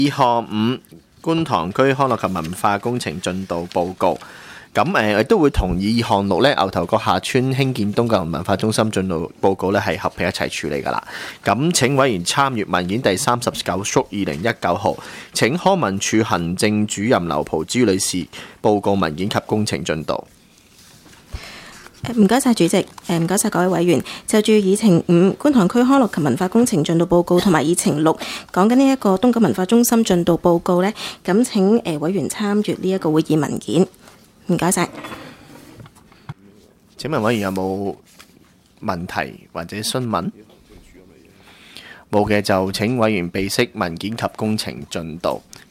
二項5觀塘區康樂及文化工程進度報告。咁亦都會同意2項6咧，牛頭角下村興建東九龍文化中心進度報告咧係合併一齊處理㗎啦。咁請委員參閱文件第39縮2019號，請康文署行政主任劉蒲之女士報告文件及工程進度。 唔該晒主席，唔該晒各位委員。就住議程5觀塘區康樂及文化工程進度報告同埋議程6講緊呢一個東九文化中心進度報告呢，咁請委員參閱呢一個會議文件。唔該晒。 請問委員有冇問題或者詢問？冇嘅就請委員備悉文件及工程進度。